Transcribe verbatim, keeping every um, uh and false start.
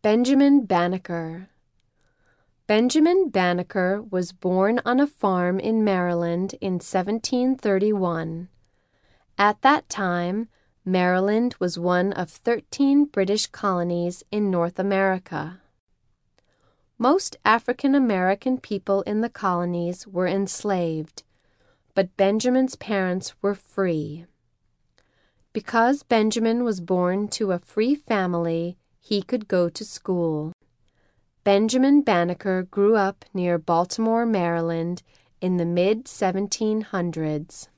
Benjamin Banneker. Benjamin Banneker was born on a farm in Maryland in seventeen thirty-one. At that time, Maryland was one of thirteen British colonies in North America. Most African American people in the colonies were enslaved, but Benjamin's parents were free. Because Benjamin was born to a free family, he could go to school. Benjamin Banneker grew up near Baltimore, Maryland, in the mid seventeen hundreds.